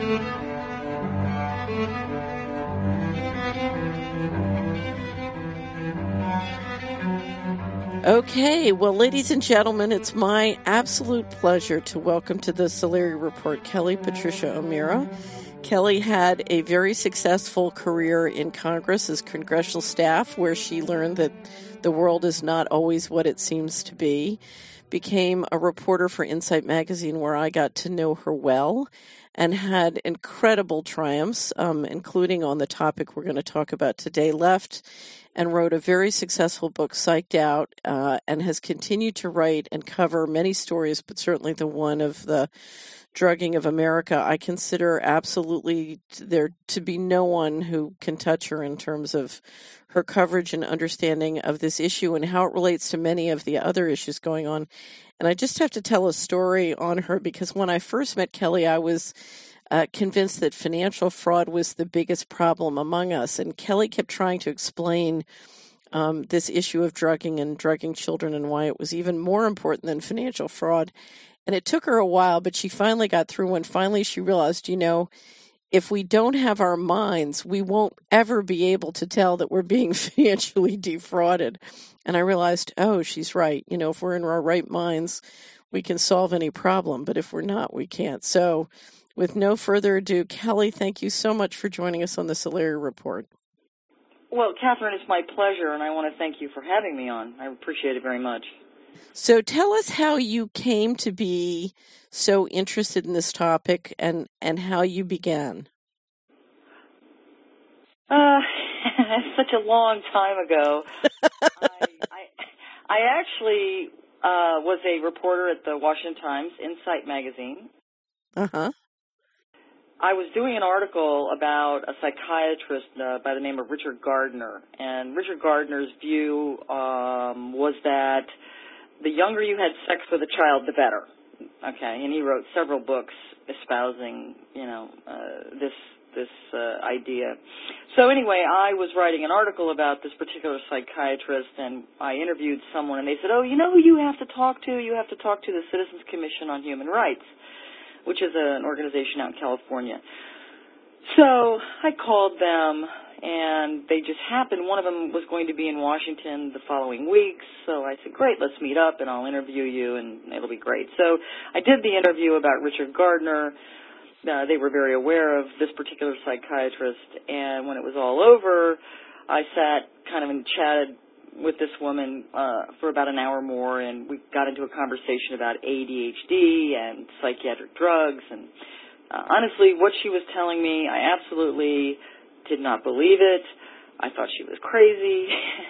Okay, well, ladies and gentlemen, it's my absolute pleasure to welcome to the Solari Report Kelly Patricia O'Meara. Kelly had a very successful career in Congress as congressional staff, where she learned that the world is not always what it seems to be. Became a reporter for Insight Magazine, where I got to know her well, and had incredible triumphs, including on the topic we're going to talk about today. Left and wrote a very successful book, Psyched Out, and has continued to write and cover many stories, but certainly the one of the drugging of America. I consider absolutely there to be no one who can touch her in terms of her coverage and understanding of this issue and how it relates to many of the other issues going on. And I just have to tell a story on her, because when I first met Kelly, I was convinced that financial fraud was the biggest problem among us. And Kelly kept trying to explain this issue of drugging and drugging children and why it was even more important than financial fraud. And it took her a while, but she finally got through when finally she realized, if we don't have our minds, we won't ever be able to tell that we're being financially defrauded. And I realized, oh, she's right. If we're in our right minds, we can solve any problem. But if we're not, we can't. So with no further ado, Kelly, thank you so much for joining us on the Solari Report. Well, Catherine, it's my pleasure, and I want to thank you for having me on. I appreciate it very much. So tell us how you came to be so interested in this topic and how you began. Such a long time ago. I actually was a reporter at the Washington Times, Insight Magazine. Uh-huh. I was doing an article about a psychiatrist by the name of Richard Gardner, and Richard Gardner's view was that the younger you had sex with a child, the better. Okay, and he wrote several books espousing, this idea. So anyway, I was writing an article about this particular psychiatrist, and I interviewed someone, and they said, oh, you know who you have to talk to? You have to talk to the Citizens Commission on Human Rights, which is an organization out in California. So I called them, and they just happened. One of them was going to be in Washington the following week, so I said, great, let's meet up, and I'll interview you, and it'll be great. So I did the interview about Richard Gardner. They were very aware of this particular psychiatrist, and when it was all over, I sat kind of and chatted with this woman for about an hour more, and we got into a conversation about ADHD and psychiatric drugs, and honestly, what she was telling me, I absolutely did not believe it. I thought she was crazy.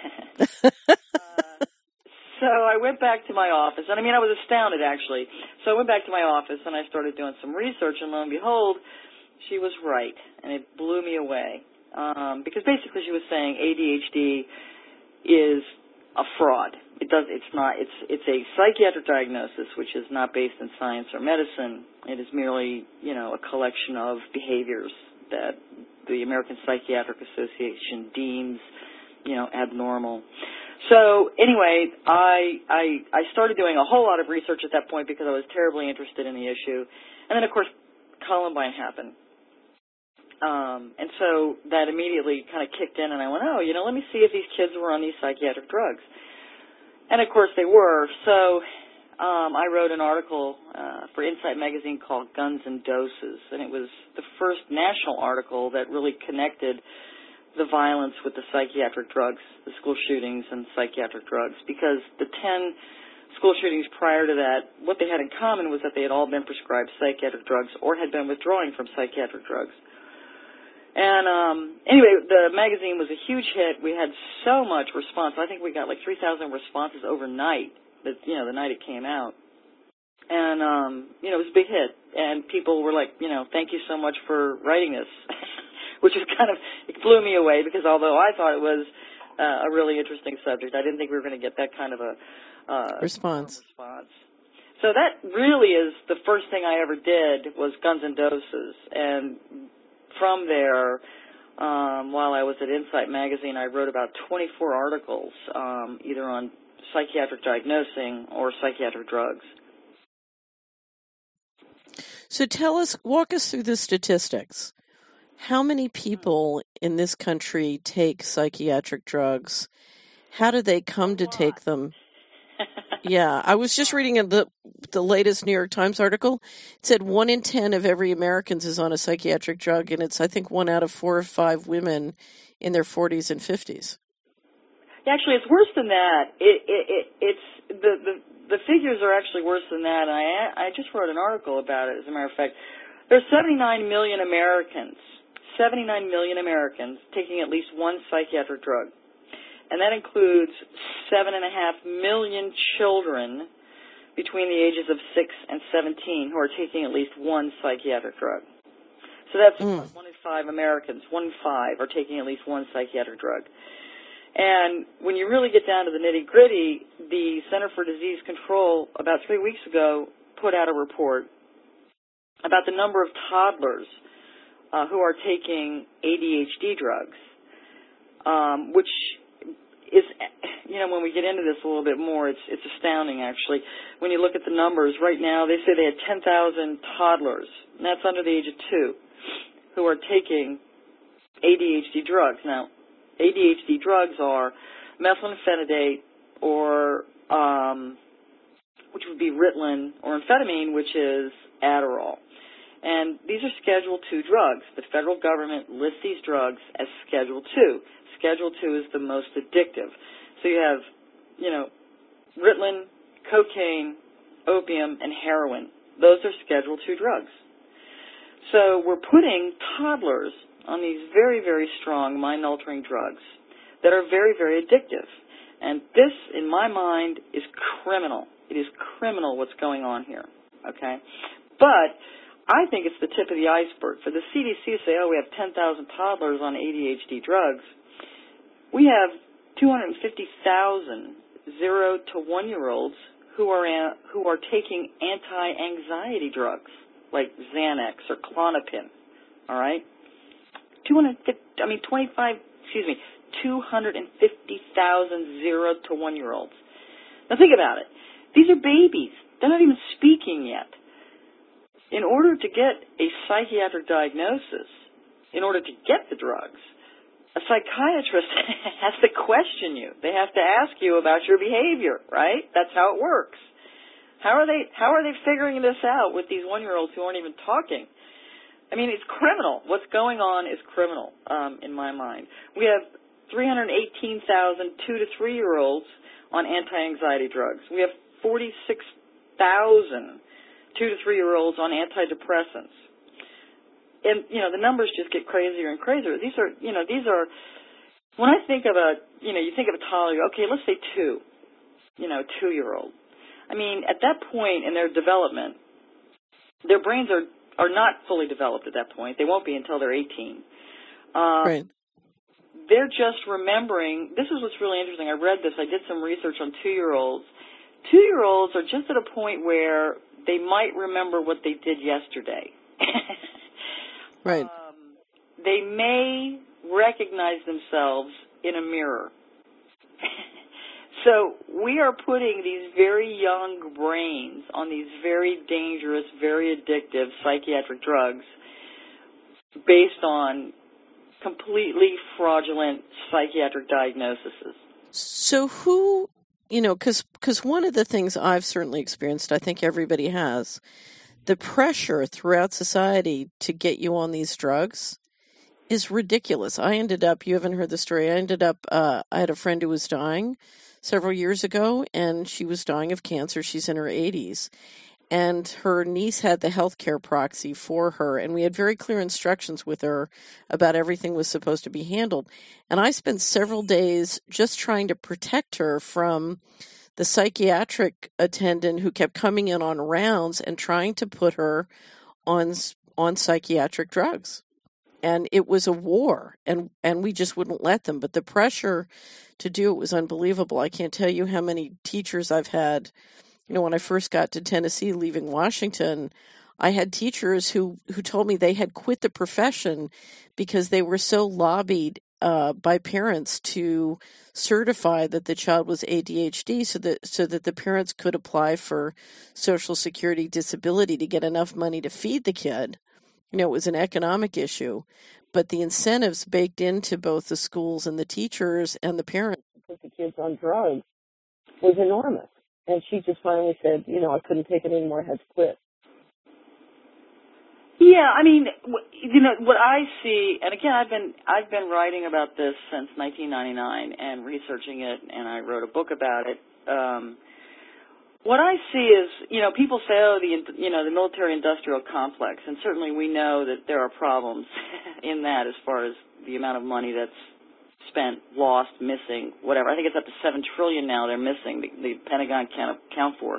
So I went back to my office, and I was astounded, actually. So I went back to my office, and I started doing some research, and lo and behold, she was right, and it blew me away. Because basically she was saying ADHD is a fraud. It's a psychiatric diagnosis, which is not based in science or medicine. It is merely, a collection of behaviors that the American Psychiatric Association deems, abnormal. So anyway, I started doing a whole lot of research at that point because I was terribly interested in the issue. And then, of course, Columbine happened. And so that immediately kind of kicked in, and I went, let me see if these kids were on these psychiatric drugs. And, of course, they were. So I wrote an article for Insight Magazine called Guns and Doses, and it was the first national article that really connected the violence with the psychiatric drugs, the school shootings and psychiatric drugs, because the 10 school shootings prior to that, what they had in common was that they had all been prescribed psychiatric drugs or had been withdrawing from psychiatric drugs. And anyway, the magazine was a huge hit. We had so much response. I think we got like 3,000 responses overnight, the night it came out. And, it was a big hit. And people were like, thank you so much for writing this, which was it blew me away, because although I thought it was a really interesting subject, I didn't think we were going to get that kind of a response. So that really is the first thing I ever did, was Guns and Doses. And from there, while I was at Insight Magazine, I wrote about 24 articles, either on psychiatric diagnosing or psychiatric drugs. So walk us through the statistics. How many people in this country take psychiatric drugs? How do they come to take them? Yeah, I was just reading the latest New York Times article. It said 1 in 10 of every Americans is on a psychiatric drug, and it's, I think, 1 out of 4 or 5 women in their 40s and 50s. Actually, it's worse than that. It's the figures are actually worse than that. And I just wrote an article about it. As a matter of fact, there's 79 million Americans taking at least one psychiatric drug. And that includes 7.5 million children between the ages of 6 and 17 who are taking at least one psychiatric drug. So that's 1 in 5 Americans. 1 in 5 are taking at least one psychiatric drug. And when you really get down to the nitty-gritty, the Center for Disease Control about 3 weeks ago put out a report about the number of toddlers who are taking ADHD drugs, which is, when we get into this a little bit more, it's astounding, actually. When you look at the numbers, right now they say they had 10,000 toddlers, and that's under the age of 2, who are taking ADHD drugs. Now, ADHD drugs are methylphenidate or, which would be Ritalin, or amphetamine, which is Adderall. And these are Schedule II drugs. The federal government lists these drugs as Schedule II. Schedule II is the most addictive. So you have, Ritalin, cocaine, opium, and heroin. Those are Schedule II drugs. So we're putting toddlers on these very, very strong mind-altering drugs that are very, very addictive. And this, in my mind, is criminal. It is criminal what's going on here, okay? But I think it's the tip of the iceberg. For the CDC to say, we have 10,000 toddlers on ADHD drugs, we have 250,000 0 to 1-year-olds who are taking anti-anxiety drugs like Xanax or Klonopin, all right? 250,000 0 to 1-year-olds. Now think about it. These are babies. They're not even speaking yet. In order to get a psychiatric diagnosis, in order to get the drugs, a psychiatrist has to question you. They have to ask you about your behavior, right? That's how it works. How are they figuring this out with these 1-year-olds who aren't even talking? I mean, it's criminal. What's going on is criminal, in my mind. We have 318,000 2 to 3-year-olds on anti-anxiety drugs. We have 46,000 2 to 3-year-olds on antidepressants. And, the numbers just get crazier and crazier. These are, when I think of you think of a toddler, okay, let's say 2, 2-year-old. I mean, at that point in their development, their brains are not fully developed at that point. They won't be until they're 18. Right. They're just remembering. This is what's really interesting. I read this. I did some research on 2-year-olds. 2-year-olds are just at a point where they might remember what they did yesterday. Right. They may recognize themselves in a mirror. So we are putting these very young brains on these very dangerous, very addictive psychiatric drugs based on completely fraudulent psychiatric diagnoses. So who, because one of the things I've certainly experienced, I think everybody has, the pressure throughout society to get you on these drugs is ridiculous. I ended up, you haven't heard the story, I had a friend who was dying several years ago, and she was dying of cancer. She's in her 80s. And her niece had the healthcare proxy for her, and we had very clear instructions with her about everything was supposed to be handled. And I spent several days just trying to protect her from the psychiatric attendant who kept coming in on rounds and trying to put her on psychiatric drugs. And it was a war, and we just wouldn't let them. But the pressure to do it was unbelievable. I can't tell you how many teachers I've had. When I first got to Tennessee, leaving Washington, I had teachers who told me they had quit the profession because they were so lobbied by parents to certify that the child was ADHD so that the parents could apply for Social Security disability to get enough money to feed the kid. It was an economic issue, but the incentives baked into both the schools and the teachers and the parents to put the kids on drugs was enormous. And she just finally said, I couldn't take it anymore, I had to quit. Yeah, I mean, what I see, and again, I've been writing about this since 1999 and researching it, and I wrote a book about it. What I see is, people say, the military-industrial complex, and certainly we know that there are problems in that as far as the amount of money that's spent, lost, missing, whatever. I think it's up to $7 trillion now they're missing, the Pentagon can't account for.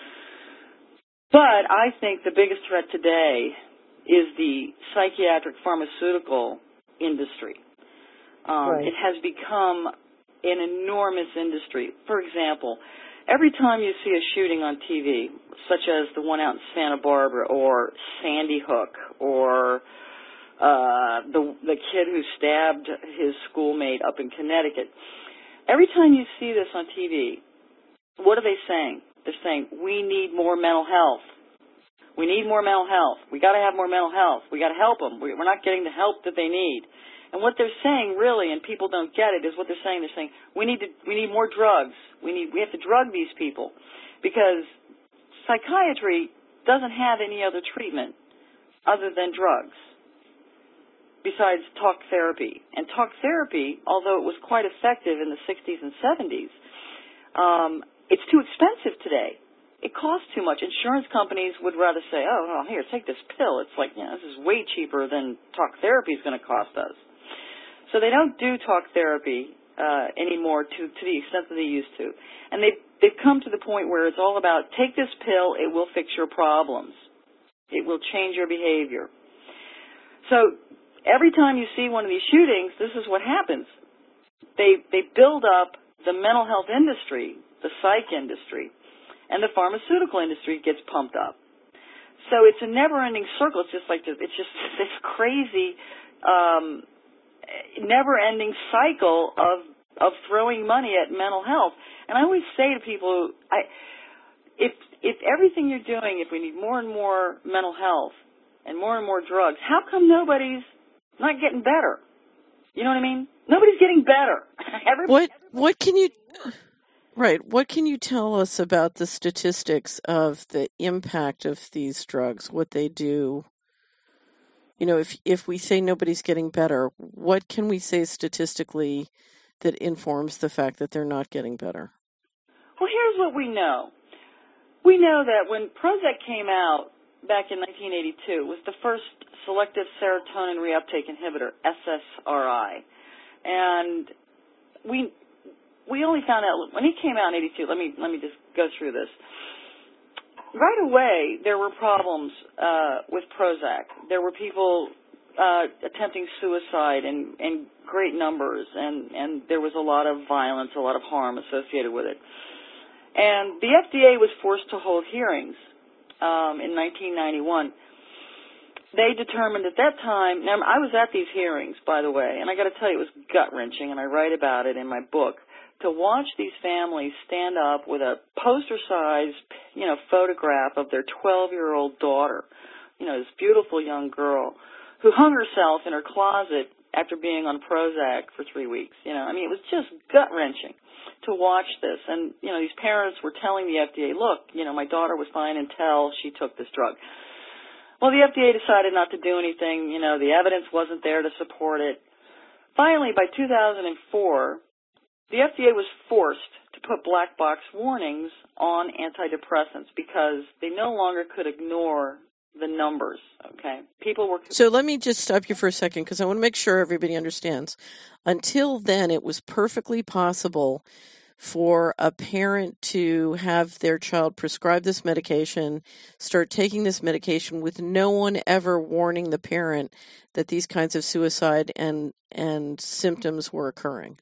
But I think the biggest threat today is the psychiatric pharmaceutical industry. Right. It has become an enormous industry. For example, every time you see a shooting on TV, such as the one out in Santa Barbara or Sandy Hook or the kid who stabbed his schoolmate up in Connecticut, every time you see this on TV, what are they saying? They're saying, we need more mental health. We need more mental health. We got to have more mental health. We got to help them. We're not getting the help that they need. And what they're saying, really, and people don't get it, is what they're saying. They're saying we need more drugs. We have to drug these people, because psychiatry doesn't have any other treatment other than drugs, besides talk therapy. And talk therapy, although it was quite effective in the 60s and 70s, it's too expensive today. It costs too much. Insurance companies would rather say, oh, here, take this pill. It's like, this is way cheaper than talk therapy is going to cost us. So they don't do talk therapy anymore to the extent that they used to. And they've come to the point where it's all about, take this pill, it will fix your problems. It will change your behavior. So every time you see one of these shootings, this is what happens. They build up the mental health industry, the psych industry, and the pharmaceutical industry gets pumped up. So it's a never-ending circle. It's just this crazy, never-ending cycle of throwing money at mental health. And I always say to people, if everything you're doing, if we need more and more mental health and more drugs, how come nobody's not getting better? You know what I mean? Nobody's getting better. What can you... Right. What can you tell us about the statistics of the impact of these drugs, what they do? If we say nobody's getting better, what can we say statistically that informs the fact that they're not getting better? Well, here's what we know. We know that when Prozac came out back in 1982, it was the first selective serotonin reuptake inhibitor, SSRI. And we only found out when he came out in 82. Let me just go through this. Right away, there were problems with Prozac. There were people attempting suicide in great numbers, and there was a lot of violence, a lot of harm associated with it. And the FDA was forced to hold hearings in 1991. They determined at that time, now I was at these hearings, by the way, and I got to tell you, it was gut-wrenching, and I write about it in my book, to watch these families stand up with a poster-sized, photograph of their 12-year-old daughter, this beautiful young girl who hung herself in her closet after being on Prozac for 3 weeks. It was just gut-wrenching to watch this. And, these parents were telling the FDA, look, my daughter was fine until she took this drug. Well, the FDA decided not to do anything. The evidence wasn't there to support it. Finally, by 2004, the FDA was forced to put black box warnings on antidepressants because they no longer could ignore the numbers, okay? So let me just stop you for a second because I want to make sure everybody understands. Until then, it was perfectly possible for a parent to have their child prescribe this medication, start taking this medication with no one ever warning the parent that these kinds of suicide and symptoms were occurring.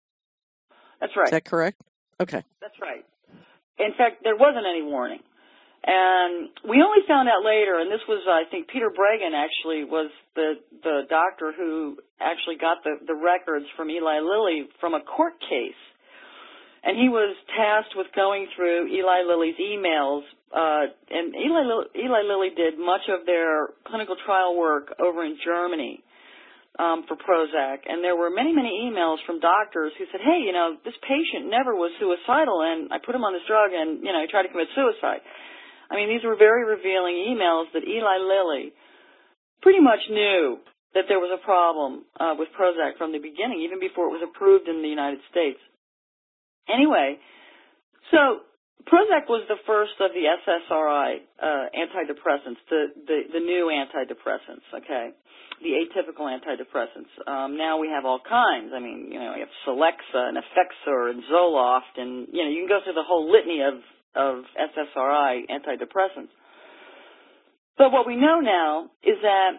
That's right. Is that correct? Okay. That's right. In fact, there wasn't any warning. And we only found out later, and this was, I think, Peter Bregan actually was the doctor who actually got the records from Eli Lilly from a court case. And he was tasked with going through Eli Lilly's emails. And Eli Lilly did much of their clinical trial work over in Germany for Prozac. And there were many, many emails from doctors who said, hey, this patient never was suicidal, and I put him on this drug, and, he tried to commit suicide. I mean, these were very revealing emails that Eli Lilly pretty much knew that there was a problem with Prozac from the beginning, even before it was approved in the United States. Anyway, so Prozac was the first of the SSRI antidepressants, the new antidepressants, okay, the atypical antidepressants. Now we have all kinds. I mean, we have Celexa and Effexor and Zoloft, and, you can go through the whole litany of SSRI antidepressants. But what we know now is that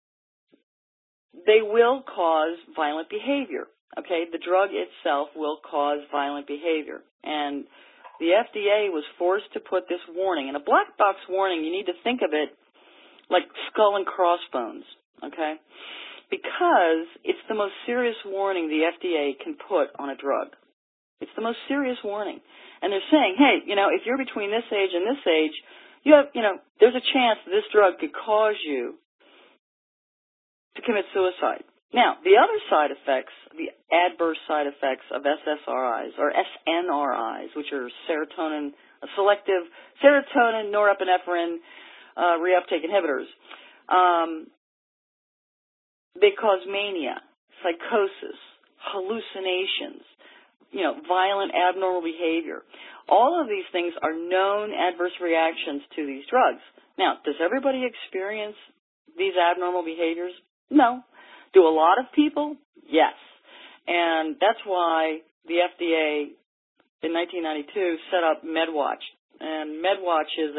they will cause violent behavior, okay? The drug itself will cause violent behavior. And the FDA was forced to put this warning. And a black box warning, you need to think of it like skull and crossbones, okay? Because it's the most serious warning the FDA can put on a drug. It's the most serious warning. And they're saying, hey, if you're between this age and this age, you have, there's a chance that this drug could cause you to commit suicide. Now, the other side effects, the adverse side effects of SSRIs, or SNRIs, which are selective serotonin, norepinephrine, reuptake inhibitors, they cause mania, psychosis, hallucinations, violent abnormal behavior. All of these things are known adverse reactions to these drugs. Now, does everybody experience these abnormal behaviors? No. Do a lot of people? Yes. And that's why the FDA in 1992 set up MedWatch. And MedWatch is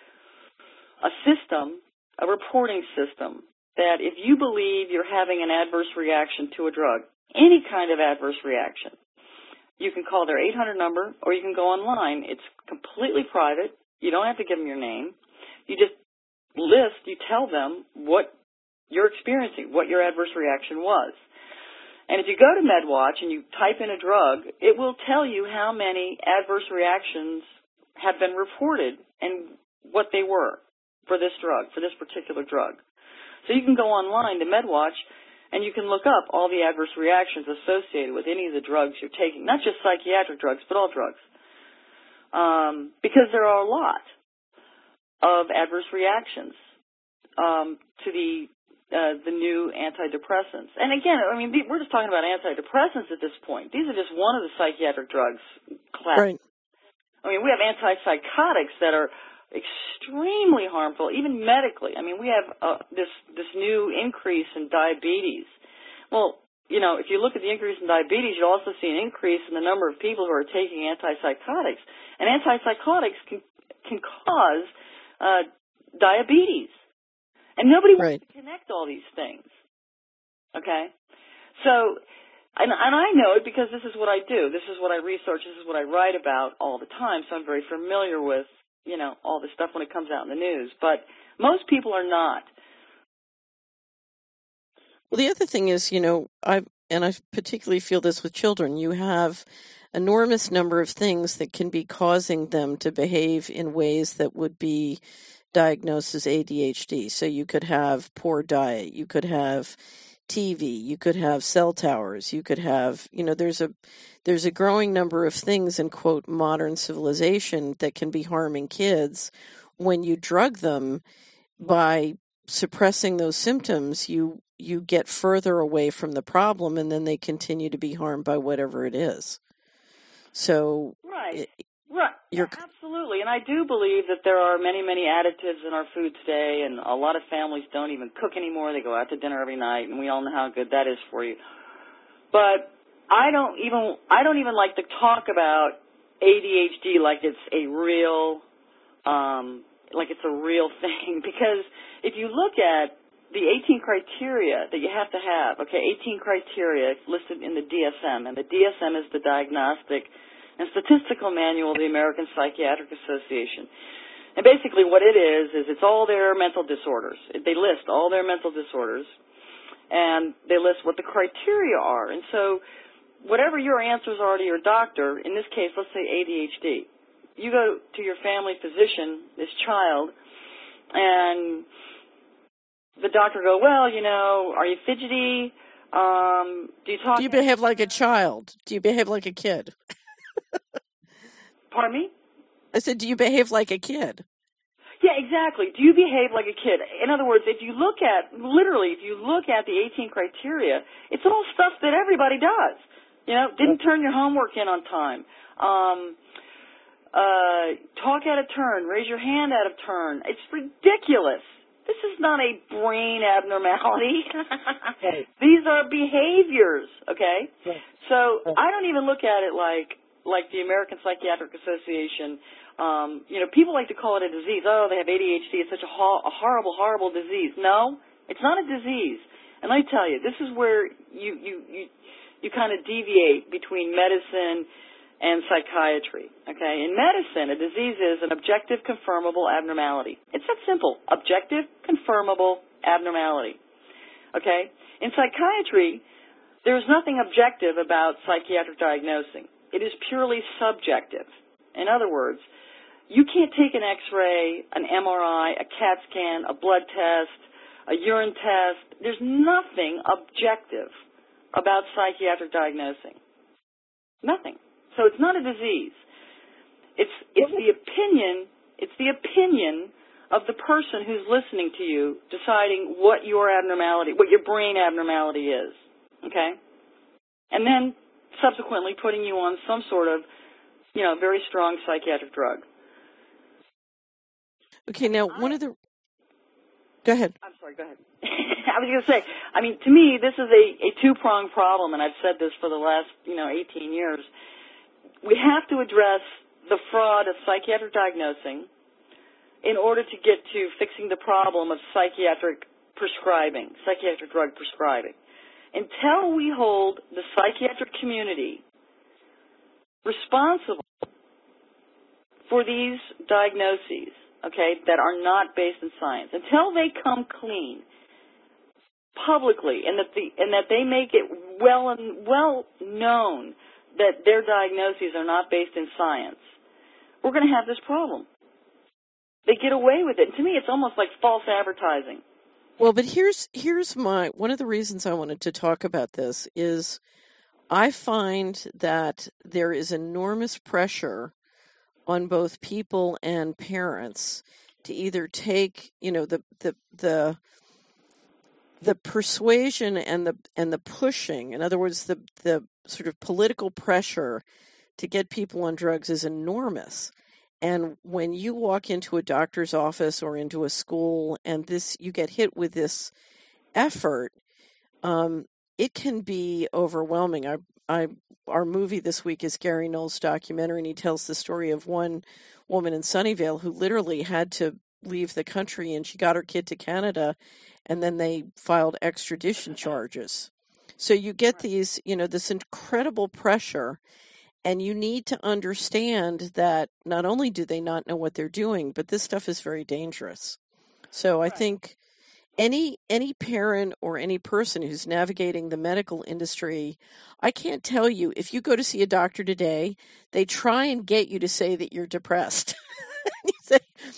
a system, a reporting system, that if you believe you're having an adverse reaction to a drug, any kind of adverse reaction, you can call their 800 number, or you can go online. It's completely private. You don't have to give them your name. You just tell them what you're experiencing, what your adverse reaction was. And if you go to MedWatch and you type in a drug, it will tell you how many adverse reactions have been reported and what they were for this drug, for this particular drug. So you can go online to MedWatch and you can look up all the adverse reactions associated with any of the drugs you're taking, not just psychiatric drugs, but all drugs. Because there are a lot of adverse reactions to the new antidepressants. And again, I mean, we're just talking about antidepressants at this point. These are just one of the psychiatric drugs class. Right. I mean, we have antipsychotics that are extremely harmful, even medically. I mean, we have this new increase in diabetes. Well, if you look at the increase in diabetes, you also see an increase in the number of people who are taking antipsychotics. And antipsychotics can cause diabetes. And nobody wants to connect all these things. Okay? So, and I know it because this is what I do. This is what I research. This is what I write about all the time. So I'm very familiar with, all this stuff when it comes out in the news. But most people are not. Well, the other thing is, I particularly feel this with children. You have enormous number of things that can be causing them to behave in ways that would be diagnosed as ADHD. So you could have poor diet, you could have TV, you could have cell towers, you could have, there's a growing number of things in, quote, modern civilization that can be harming kids. When you drug them, by suppressing those symptoms, you get further away from the problem, and then they continue to be harmed by whatever it is. So right. Absolutely. And I do believe that there are many, many additives in our food today, and a lot of families don't even cook anymore. They go out to dinner every night, and we all know how good that is for you. But I don't even like to talk about ADHD like it's a real thing, because if you look at the 18 criteria that you have to have, 18 criteria listed in the DSM, and the DSM is the Diagnostic and Statistical Manual of the American Psychiatric Association. And basically what it is it's all their mental disorders. They list all their mental disorders, and they list what the criteria are. And so whatever your answers are to your doctor, in this case, let's say ADHD, you go to your family physician, this child, and the doctor go, well, you know, are you fidgety? Do you talk? Do you behave like a child? Do you behave like a kid? Pardon me? I said, do you behave like a kid? Yeah, exactly. Do you behave like a kid? In other words, if you look at the 18 criteria, it's all stuff that everybody does. You know, didn't turn your homework in on time. Talk out of turn, raise your hand out of turn. It's ridiculous. This is not a brain abnormality. Right. These are behaviors, okay? Right. So I don't even look at it like the American Psychiatric Association. You know, people like to call it a disease. Oh, they have ADHD. It's such a horrible, horrible disease. No, it's not a disease. And let me tell you, this is where you kind of deviate between medicine and psychiatry, okay? In medicine, a disease is an objective, confirmable abnormality. It's that simple, objective, confirmable abnormality, okay? In psychiatry, there's nothing objective about psychiatric diagnosing. It is purely subjective. In other words, you can't take an X-ray, an MRI, a CAT scan, a blood test, a urine test. There's nothing objective about psychiatric diagnosing. Nothing. So it's not a disease. It's the opinion of the person who's listening to you deciding what your abnormality, what your brain abnormality is, okay? And then subsequently putting you on some sort of, you know, very strong psychiatric drug. Okay, now go ahead. I'm sorry, go ahead. I was going to say, I mean, to me, this is a two-pronged problem, and I've said this for the last, 18 years. We have to address the fraud of psychiatric diagnosing in order to get to fixing the problem of psychiatric drug prescribing. Until we hold the psychiatric community responsible for these diagnoses, okay, that are not based in science, until they come clean publicly and that they make it well known that their diagnoses are not based in science, we're going to have this problem. They get away with it. And to me, it's almost like false advertising. Well, but here's one of the reasons I wanted to talk about this is I find that there is enormous pressure on both people and parents to either take, the persuasion and the pushing. In other words, the sort of political pressure to get people on drugs is enormous. And when you walk into a doctor's office or into a school and you get hit with this effort, it can be overwhelming. Our movie this week is Gary Knowles' documentary, and he tells the story of one woman in Sunnyvale who literally had to leave the country, and she got her kid to Canada, and then they filed extradition charges. So you get these, this incredible pressure, and you need to understand that not only do they not know what they're doing, but this stuff is very dangerous. So I think any parent or any person who's navigating the medical industry, I can't tell you, if you go to see a doctor today, they try and get you to say that you're depressed. You say,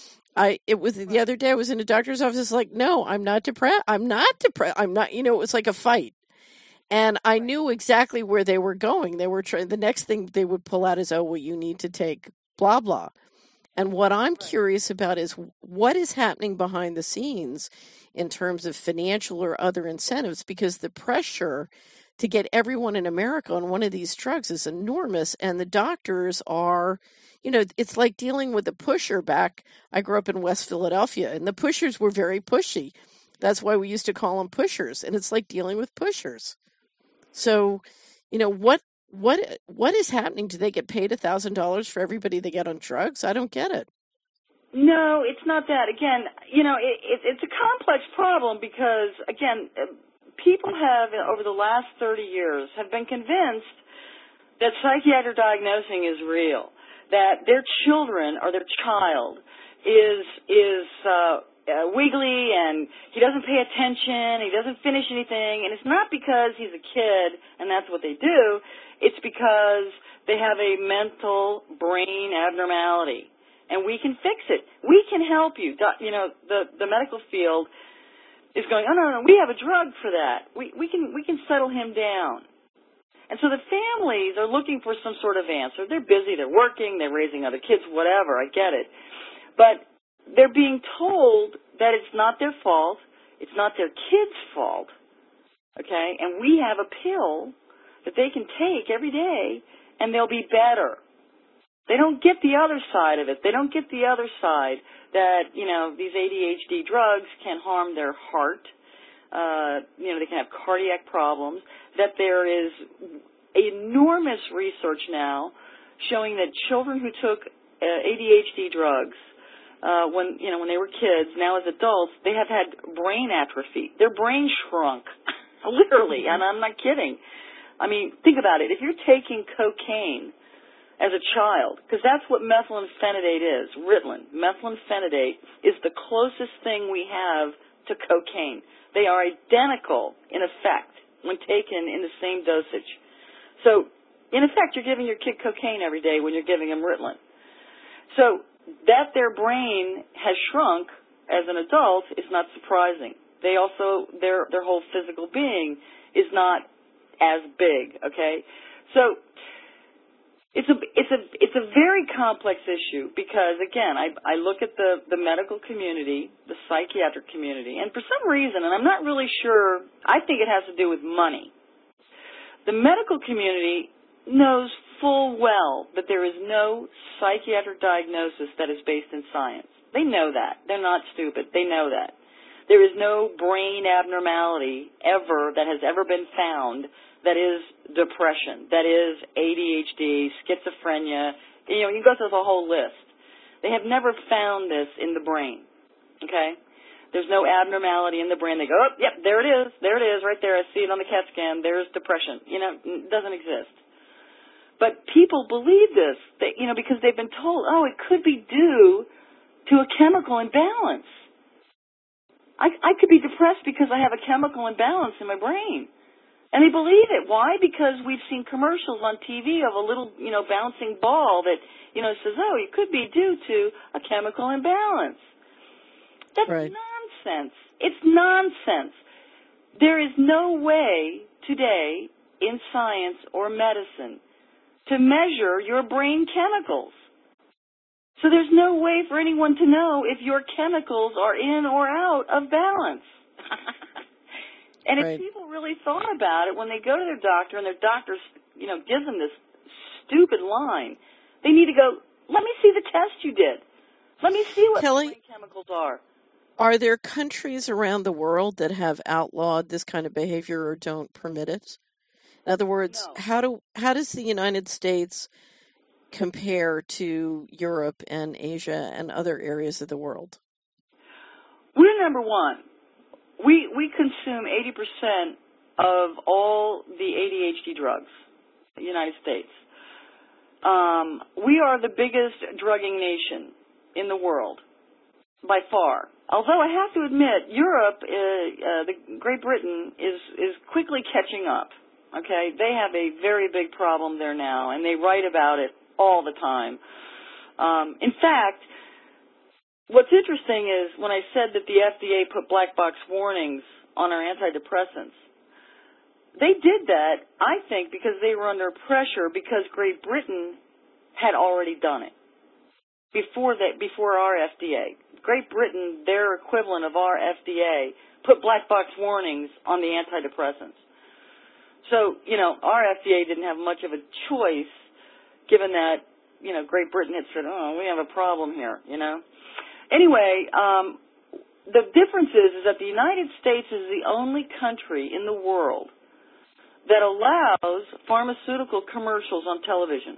the other day I was in a doctor's office, like, no, I'm not depressed. I'm not depressed. I'm not, it was like a fight. And I knew exactly where they were going. They were the next thing they would pull out is, oh, well, you need to take blah, blah. And what I'm curious about is what is happening behind the scenes in terms of financial or other incentives, because the pressure to get everyone in America on one of these drugs is enormous. And the doctors are, it's like dealing with a pusher back. I grew up in West Philadelphia, and the pushers were very pushy. That's why we used to call them pushers. And it's like dealing with pushers. So, what is happening? Do they get paid $1,000 for everybody they get on drugs? I don't get it. No, it's not that. Again, it's a complex problem because, again, people have, over the last 30 years, have been convinced that psychiatric diagnosing is real, that their children or their child wiggly and he doesn't pay attention, he doesn't finish anything, and it's not because he's a kid and that's what they do, it's because they have a mental brain abnormality, and we can fix it. We can help you. You know, the medical field is going, oh, no, we have a drug for that. We can settle him down. And so the families are looking for some sort of answer. They're busy, they're working, they're raising other kids, whatever, I get it. But they're being told that it's not their fault, it's not their kid's fault, okay? And we have a pill that they can take every day and they'll be better. They don't get the other side of it. They don't get the other side that, you know, these ADHD drugs can harm their heart. You know, they can have cardiac problems, that there is enormous research now showing that children who took ADHD drugs when they were kids, now as adults, they have had brain atrophy. Their brain shrunk, literally, and I'm not kidding. I mean, think about it. If you're taking cocaine as a child, because that's what methylphenidate is, Ritalin. Methylphenidate is the closest thing we have to cocaine. They are identical in effect when taken in the same dosage. So, in effect, you're giving your kid cocaine every day when you're giving him Ritalin. So, that their brain has shrunk as an adult is not surprising. They also, their whole physical being is not as big, okay? So, it's a very complex issue because, again, I look at the medical community, the psychiatric community, and for some reason, and I'm not really sure, I think it has to do with money. The medical community knows full well that there is no psychiatric diagnosis that is based in science. They know that. They're not stupid. They know that. There is no brain abnormality that has ever been found that is depression, that is ADHD, schizophrenia. You know, you go through the whole list. They have never found this in the brain, okay? There's no abnormality in the brain. They go, oh, yep, there it is, right there. I see it on the CAT scan. There's depression. You know, it doesn't exist. But people believe this, because they've been told, oh, it could be due to a chemical imbalance. I could be depressed because I have a chemical imbalance in my brain. And they believe it. Why? Because we've seen commercials on TV of a little, bouncing ball that, says, oh, it could be due to a chemical imbalance. That's right. Nonsense. It's nonsense. There is no way today in science or medicine to measure your brain chemicals. So there's no way for anyone to know if your chemicals are in or out of balance. And if people really thought about it, when they go to their doctor and their doctor, gives them this stupid line, they need to go, let me see the test you did. Let me see what Kelly, brain chemicals are. Are there countries around the world that have outlawed this kind of behavior or don't permit it? In other words, No. how does the United States compare to Europe and Asia and other areas of the world? We're number one. We consume 80% of all the ADHD drugs in the United States. We are the biggest drugging nation in the world, by far. Although I have to admit, Europe, Great Britain, is quickly catching up. Okay, they have a very big problem there now, and they write about it all the time. In fact, what's interesting is when I said that the FDA put black box warnings on our antidepressants, they did that, I think, because they were under pressure because Great Britain had already done it before our FDA. Great Britain, their equivalent of our FDA, put black box warnings on the antidepressants. So, our FDA didn't have much of a choice given that, Great Britain had said, oh, we have a problem here, Anyway, the difference is that the United States is the only country in the world that allows pharmaceutical commercials on television.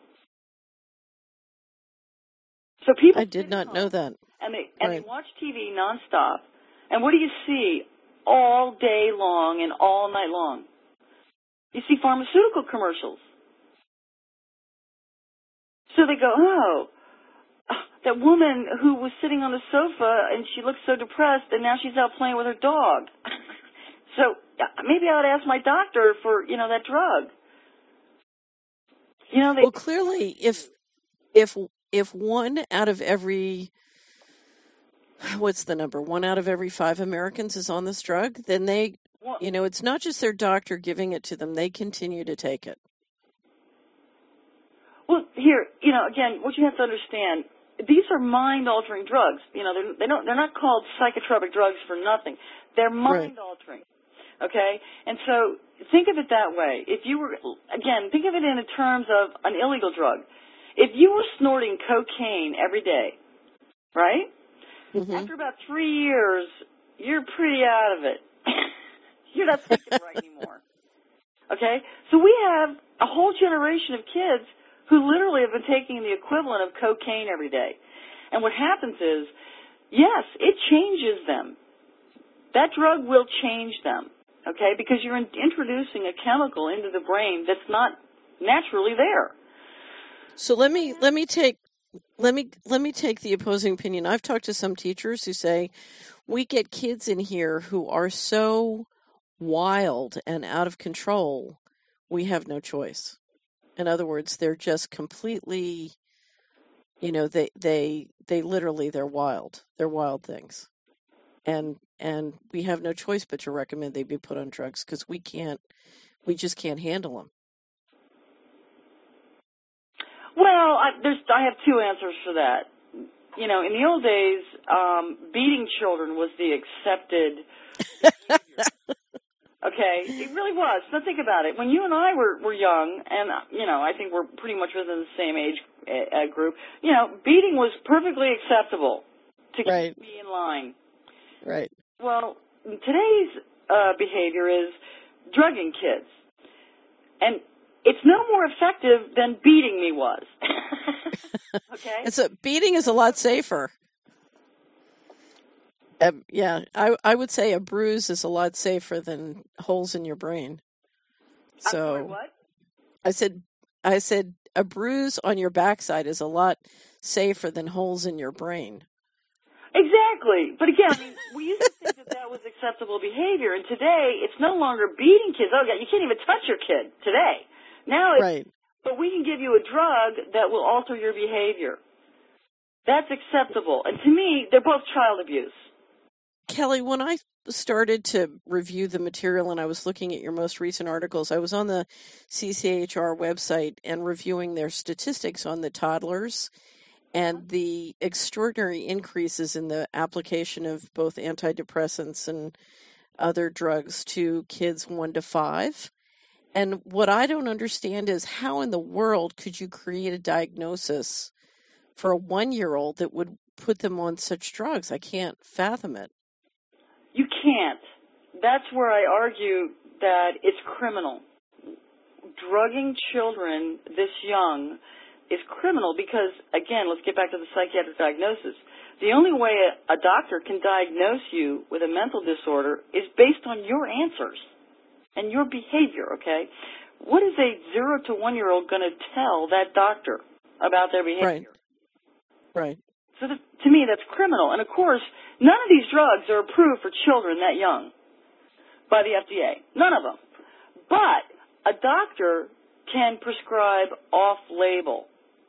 So people I did not know that. And they watch TV nonstop. And what do you see all day long and all night long? You see pharmaceutical commercials. So they go, oh, that woman who was sitting on the sofa and she looked so depressed, and now she's out playing with her dog. So maybe I ought to ask my doctor for, that drug. Well, clearly, if one out of every, what's the number? 1 out of every 5 Americans is on this drug, then they, it's not just their doctor giving it to them; they continue to take it. Well, here, again, what you have to understand, these are mind-altering drugs. They're not called psychotropic drugs for nothing. They're mind-altering. Okay? And so think of it that way. If you were, again, think of it in the terms of an illegal drug. If you were snorting cocaine every day, right? Mm-hmm. After about 3 years, you're pretty out of it. You're not thinking right anymore. Okay? So we have a whole generation of kids who literally have been taking the equivalent of cocaine every day. And what happens is, yes, it changes them. That drug will change them, okay, because you're introducing a chemical into the brain that's not naturally there. So let me take the opposing opinion. I've talked to some teachers who say we get kids in here who are so wild and out of control, we have no choice. In other words, they're just completely, they literally, they're wild. They're wild things. And we have no choice but to recommend they be put on drugs because we just can't handle them. Well, I have 2 answers for that. In the old days, beating children was the accepted behavior. Okay, it really was. Now think about it. When you and I were young, and I think we're pretty much within the same age group. Beating was perfectly acceptable to keep me in line. Right. Well, today's behavior is drugging kids, and it's no more effective than beating me was. Okay. Beating is a lot safer. I would say a bruise is a lot safer than holes in your brain. So, I'm sorry, what? I said a bruise on your backside is a lot safer than holes in your brain. Exactly. But again, we used to think that was acceptable behavior, and today it's no longer beating kids. Oh, yeah, you can't even touch your kid today. Now it's, but we can give you a drug that will alter your behavior. That's acceptable. And to me, they're both child abuse. Kelly, when I started to review the material and I was looking at your most recent articles, I was on the CCHR website and reviewing their statistics on the toddlers and the extraordinary increases in the application of both antidepressants and other drugs to kids 1 to 5. And what I don't understand is how in the world could you create a diagnosis for a 1-year-old that would put them on such drugs? I can't fathom it. You can't. That's where I argue that it's criminal. Drugging children this young is criminal because, again, let's get back to the psychiatric diagnosis. The only way a doctor can diagnose you with a mental disorder is based on your answers and your behavior, okay? What is a 0 to 1-year-old going to tell that doctor about their behavior? Right. So to me, that's criminal. And, of course, none of these drugs are approved for children that young by the FDA. None of them. But a doctor can prescribe off-label.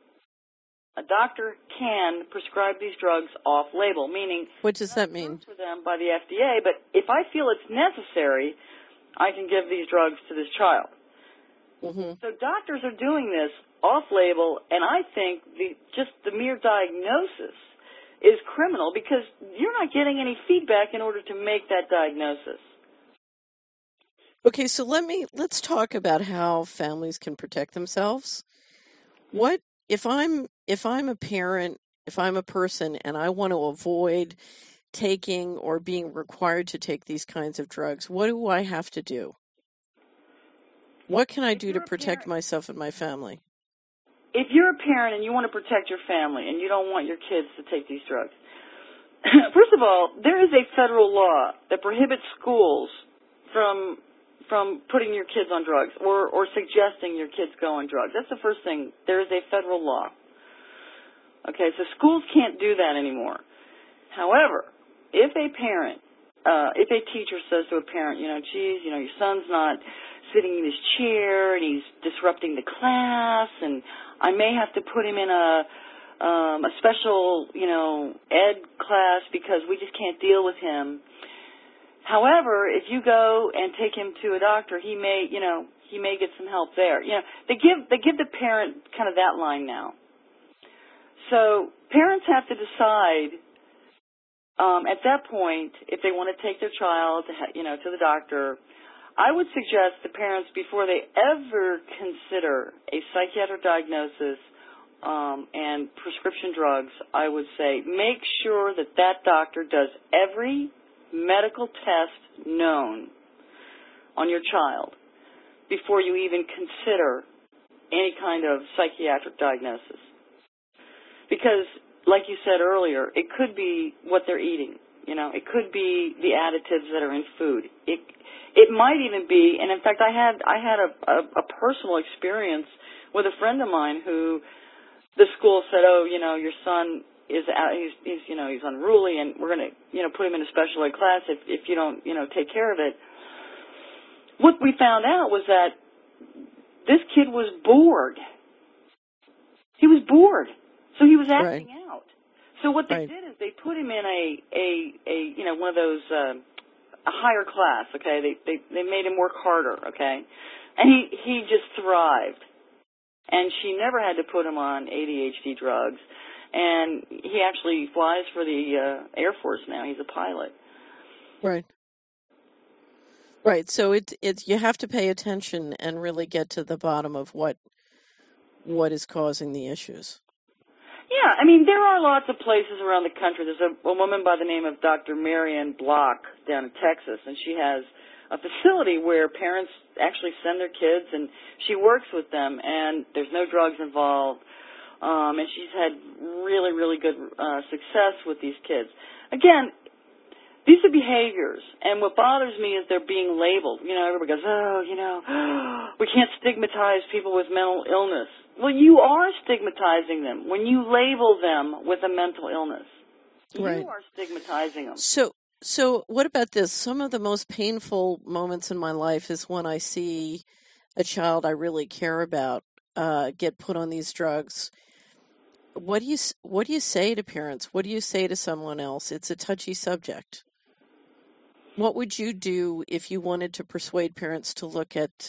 A doctor can prescribe these drugs off-label, meaning what does that mean? For them by the FDA, but if I feel it's necessary, I can give these drugs to this child. Mm-hmm. So doctors are doing this off-label, and I think just the mere diagnosis is criminal because you're not getting any feedback in order to make that diagnosis. Okay, so let's talk about how families can protect themselves. What if I'm a parent, if I'm a person and I want to avoid taking or being required to take these kinds of drugs, what do I have to do? What can I do to protect myself and my family? If you're a parent and you want to protect your family and you don't want your kids to take these drugs, first of all, there is a federal law that prohibits schools from putting your kids on drugs or suggesting your kids go on drugs. That's the first thing. There is a federal law. Okay, so schools can't do that anymore. However, if a teacher says to a parent, geez, your son's not sitting in his chair and he's disrupting the class, and I may have to put him in a special, ed class because we just can't deal with him. However, if you go and take him to a doctor, he may get some help there. They give the parent kind of that line now. So parents have to decide at that point if they want to take their child to the doctor. I would suggest the parents, before they ever consider a psychiatric diagnosis and prescription drugs, I would say make sure that doctor does every medical test known on your child before you even consider any kind of psychiatric diagnosis. Because, like you said earlier, it could be what they're eating. It could be the additives that are in food. It might even be, and in fact, I had a personal experience with a friend of mine who the school said, oh, your son is out, he's unruly, and we're going to put him in a special ed class if you don't take care of it. What we found out was that this kid was bored. He was bored, so he was acting out. So what they did is they put him in a one of those a higher class. Okay, they made him work harder. Okay, and he just thrived. And she never had to put him on ADHD drugs. And he actually flies for the Air Force now. He's a pilot. Right. Right. So it's you have to pay attention and really get to the bottom of what is causing the issues. Yeah, I mean, there are lots of places around the country. There's a woman by the name of Dr. Marianne Block down in Texas, and she has a facility where parents actually send their kids, and she works with them, and there's no drugs involved, and she's had really, really good success with these kids. Again, these are behaviors, and what bothers me is they're being labeled. Everybody goes, we can't stigmatize people with mental illness. Well, you are stigmatizing them when you label them with a mental illness. Right. You are stigmatizing them. So what about this? Some of the most painful moments in my life is when I see a child I really care about get put on these drugs. What do you say to parents? What do you say to someone else? It's a touchy subject. What would you do if you wanted to persuade parents to look at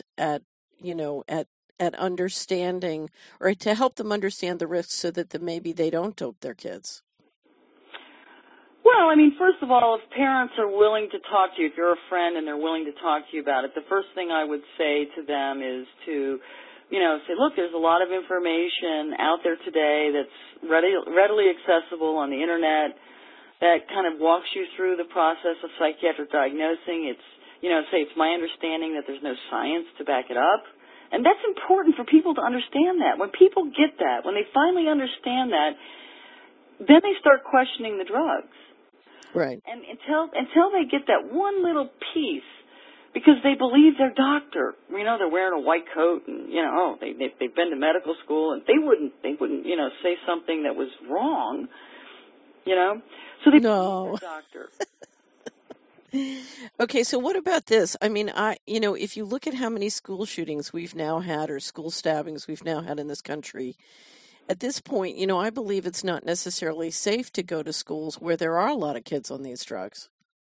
understanding, or to help them understand the risks so that maybe they don't dope their kids? Well, I mean, first of all, if parents are willing to talk to you, if you're a friend and they're willing to talk to you about it, the first thing I would say to them is to, say, look, there's a lot of information out there today that's readily accessible on the Internet that kind of walks you through the process of psychiatric diagnosing. It's, say it's my understanding that there's no science to back it up. And that's important for people to understand that. When people get that, when they finally understand that, then they start questioning the drugs. Right. And until they get that one little piece, because they believe their doctor, they're wearing a white coat and, they've been to medical school, and they wouldn't, say something that was wrong, So they believe their doctor. Okay, so what about this? I mean, if you look at how many school shootings we've now had, or school stabbings we've now had in this country, at this point, I believe it's not necessarily safe to go to schools where there are a lot of kids on these drugs.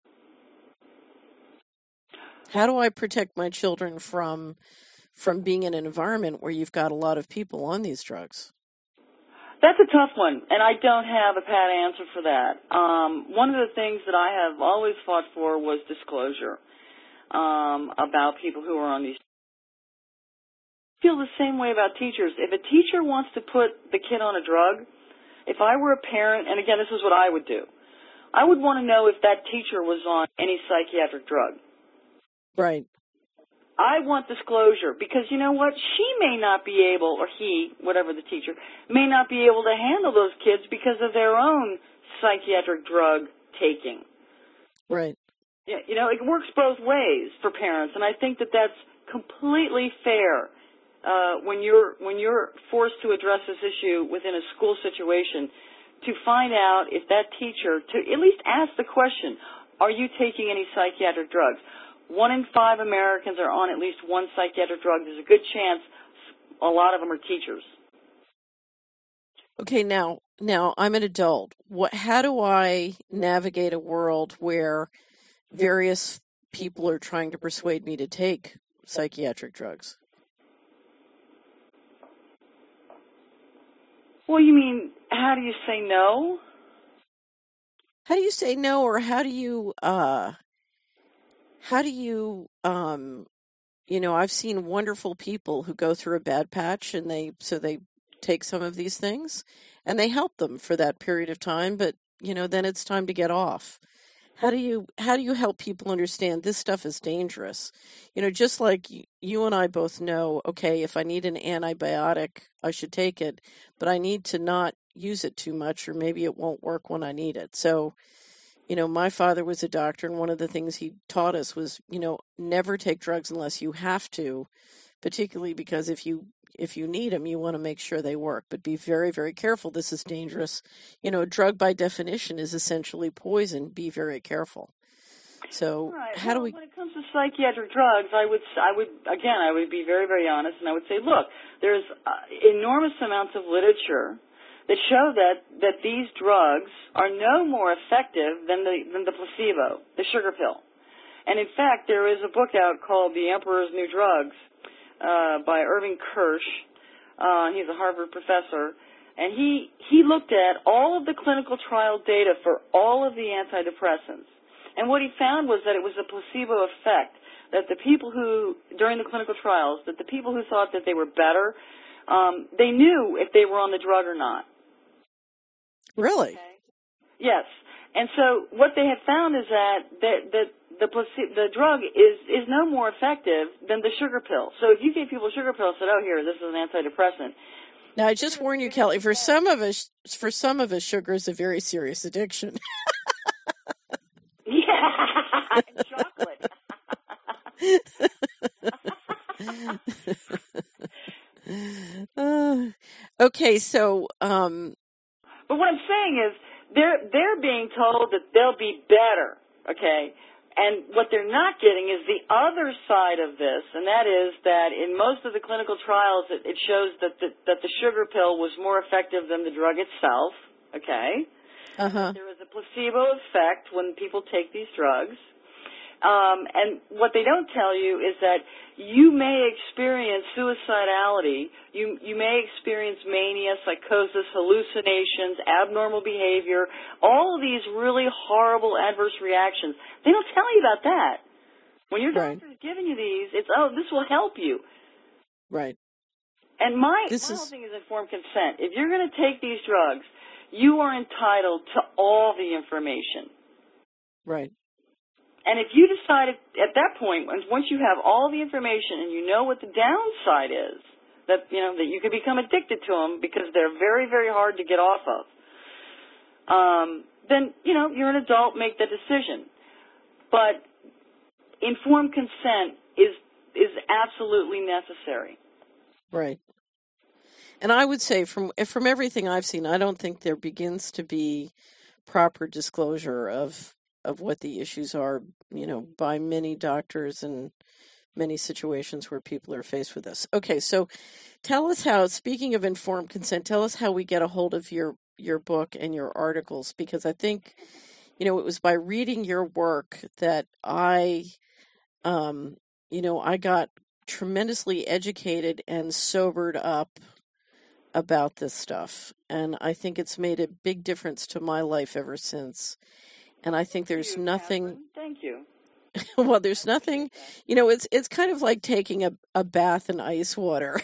How do I protect my children from being in an environment where you've got a lot of people on these drugs? That's a tough one, and I don't have a pat answer for that. One of the things that I have always fought for was disclosure about people who are on these. I feel the same way about teachers. If a teacher wants to put the kid on a drug, if I were a parent, and again, this is what I would do, I would want to know if that teacher was on any psychiatric drug. Right. I want disclosure, because you know what? She may not be able, or he, whatever the teacher, may not be able to handle those kids because of their own psychiatric drug taking. Right. It works both ways for parents, and I think that that's completely fair. when you're forced to address this issue within a school situation, to find out if that teacher, to at least ask the question, are you taking any psychiatric drugs? 1 in 5 Americans are on at least one psychiatric drug. There's a good chance a lot of them are teachers. Okay, now I'm an adult. How do I navigate a world where various people are trying to persuade me to take psychiatric drugs? Well, you mean, how do you say no? How do you say no, or how do you I've seen wonderful people who go through a bad patch and they take some of these things and they help them for that period of time, but then it's time to get off. How do you help people understand this stuff is dangerous? Just like you and I both know, okay, if I need an antibiotic, I should take it, but I need to not use it too much, or maybe it won't work when I need it. So, my father was a doctor, and one of the things he taught us was, never take drugs unless you have to, particularly because if you need them, you want to make sure they work, but be very, very careful. This is dangerous. A drug by definition is essentially poison. Be very careful. So right. When it comes to psychiatric drugs, I would be very, very honest, and I would say, look, there's enormous amounts of literature that show that these drugs are no more effective than the placebo, the sugar pill. And in fact, there is a book out called The Emperor's New Drugs by Irving Kirsch. He's a Harvard professor. And he looked at all of the clinical trial data for all of the antidepressants. And what he found was that it was a placebo effect, that the people who, during the clinical trials, that the people who thought that they were better, they knew if they were on the drug or not. Really? Okay. Yes. And so what they had found is that the drug is no more effective than the sugar pill. So if you gave people a sugar pill and said, oh, here, this is an antidepressant. Now, I just warn you, Kelly, for some of us, sugar is a very serious addiction. Yeah, and chocolate. Okay, so but what I'm saying is they're being told that they'll be better, okay? And what they're not getting is the other side of this, and that is that in most of the clinical trials, it shows that the sugar pill was more effective than the drug itself, okay? Uh-huh. There is a placebo effect when people take these drugs. And what they don't tell you is that you may experience suicidality, you may experience mania, psychosis, hallucinations, abnormal behavior, all of these really horrible adverse reactions. They don't tell you about that. When your doctor is giving you these, it's, oh, this will help you. Right. And my whole thing is informed consent. If you're going to take these drugs, you are entitled to all the information. Right. And if you decide at that point, once you have all the information and you know what the downside is, that you can become addicted to them because they're very, very hard to get off of, then you're an adult, make the decision. But informed consent is absolutely necessary. Right. And I would say from everything I've seen, I don't think there begins to be proper disclosure of what the issues are, by many doctors and many situations where people are faced with this. Okay, so tell us how, speaking of informed consent, tell us how we get a hold of your book and your articles, because I think, it was by reading your work that I got tremendously educated and sobered up about this stuff. And I think it's made a big difference to my life ever since. And I think there's nothing. Catherine. Thank you. Well, there's nothing. It's kind of like taking a bath in ice water.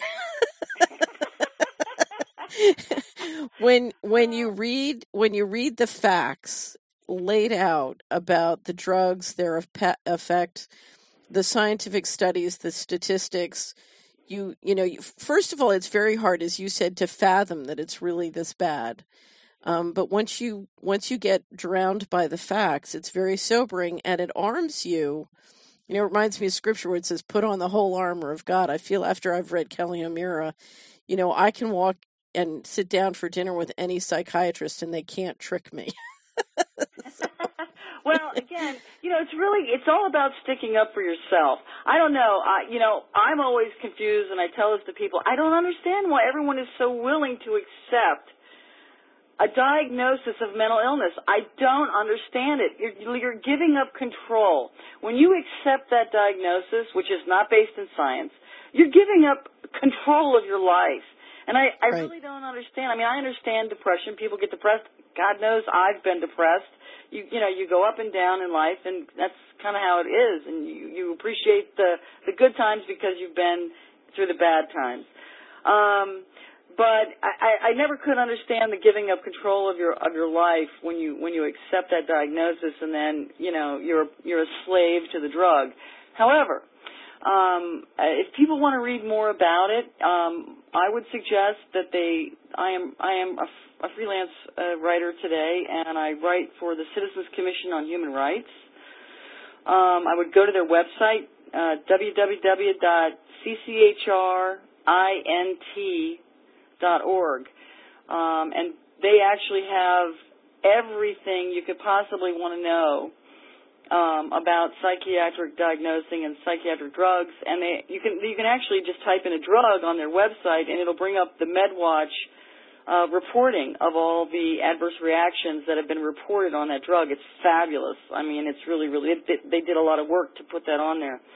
when you read the facts laid out about the drugs, their effect, the scientific studies, the statistics, first of all, it's very hard, as you said, to fathom that it's really this bad. But once you get drowned by the facts, it's very sobering, and it arms you You know, it reminds me of scripture where it says, put on the whole armor of God. I feel after I've read Kelly O'Meara, you know, I can walk and sit down for dinner with any psychiatrist and they can't trick me. Well, again, you know, it's all about sticking up for yourself. I don't know, I'm always confused, and I tell this to people, I don't understand why everyone is so willing to accept a diagnosis of mental illness. I don't understand it. You're giving up control. When you accept that diagnosis, which is not based in science, you're giving up control of your life. And I Right. really don't understand. I mean, I understand depression. People get depressed. God knows I've been depressed. You know, you go up and down in life, and that's kind of how it is. And you appreciate the good times because you've been through the bad times. But I never could understand the giving up control of your life when you accept that diagnosis, and then you're a slave to the drug. However, if people want to read more about it, I would suggest that I am a freelance writer today, and I write for the Citizens Commission on Human Rights. I would go to their website, www.cchrint.org, and they actually have everything you could possibly want to know about psychiatric diagnosing and psychiatric drugs, and you can actually just type in a drug on their website, and it'll bring up the MedWatch reporting of all the adverse reactions that have been reported on that drug. It's fabulous. I mean, it's really, they did a lot of work to put that on there.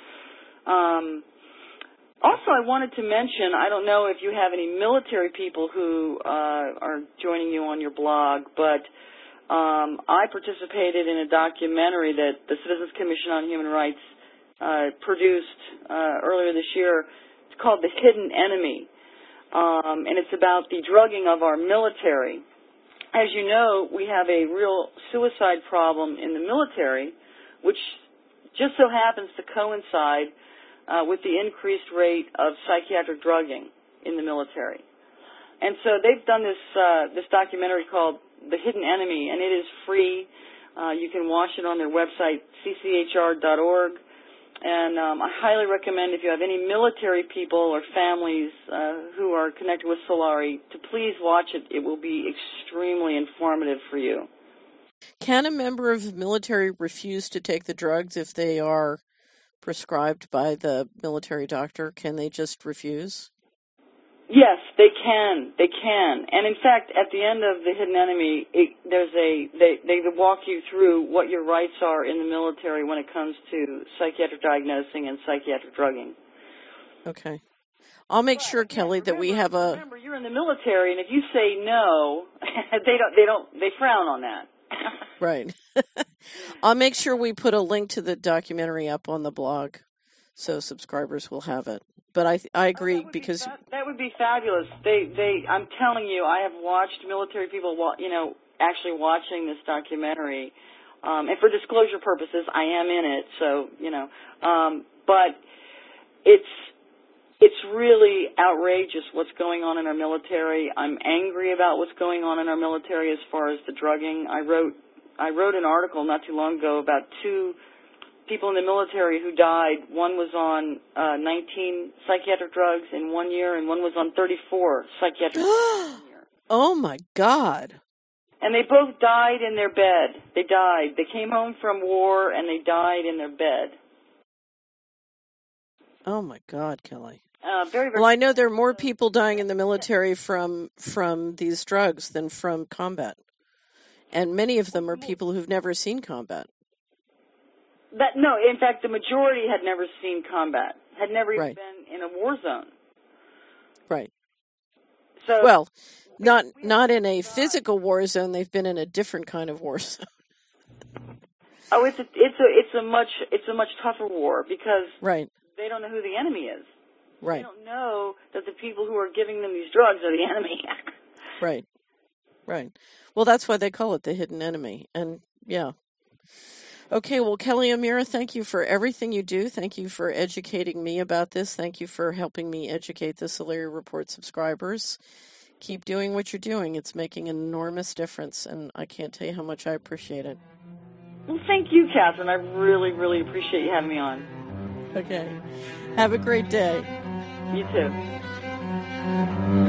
Also, I wanted to mention, I don't know if you have any military people who are joining you on your blog, but I participated in a documentary that the Citizens Commission on Human Rights produced earlier this year. It's called The Hidden Enemy, and it's about the drugging of our military. As you know, we have a real suicide problem in the military, which just so happens to coincide with the increased rate of psychiatric drugging in the military. And so they've done this documentary called The Hidden Enemy, and it is free. You can watch it on their website, cchr.org. And I highly recommend, if you have any military people or families who are connected with Solari, to please watch it. It will be extremely informative for you. Can a member of the military refuse to take the drugs if they are prescribed by the military doctor? Can they just refuse? Yes, they can. They can. And in fact, at the end of The Hidden Enemy, they walk you through what your rights are in the military when it comes to psychiatric diagnosing and psychiatric drugging. Okay. I'll make sure, Kelly, that we have a... Remember, you're in the military, and if you say no, they frown on that. Right. I'll make sure we put a link to the documentary up on the blog so subscribers will have it. But I agree because... That would be fabulous. I'm telling you, I have watched military people, actually watching this documentary. And for disclosure purposes, I am in it, so, but it's really outrageous what's going on in our military. I'm angry about what's going on in our military as far as the drugging. I wrote an article not too long ago about 2 people in the military who died. One was on 19 psychiatric drugs in 1 year, and one was on 34 psychiatric drugs in 1 year. Oh, my God. And they both died in their bed. They died. They came home from war, and they died in their bed. Oh, my God, Kelly. Very, very. Well, I know there are more people dying in the military from these drugs than from combat. And many of them are people who've never seen combat. No, in fact, the majority had never seen combat, had never even been in a war zone. Right. So, well, not in a physical war zone. They've been in a different kind of war zone. Oh, it's a much tougher war because they don't know who the enemy is. Right. They don't know that the people who are giving them these drugs are the enemy. Right. Right. Well, that's why they call it the hidden enemy. And yeah. Okay, well, Kelly O'Meara, thank you for everything you do. Thank you for educating me about this. Thank you for helping me educate the Solari Report subscribers. Keep doing what you're doing. It's making an enormous difference, and I can't tell you how much I appreciate it. Well, thank you, Catherine. I really, really appreciate you having me on. Okay. Have a great day. You too.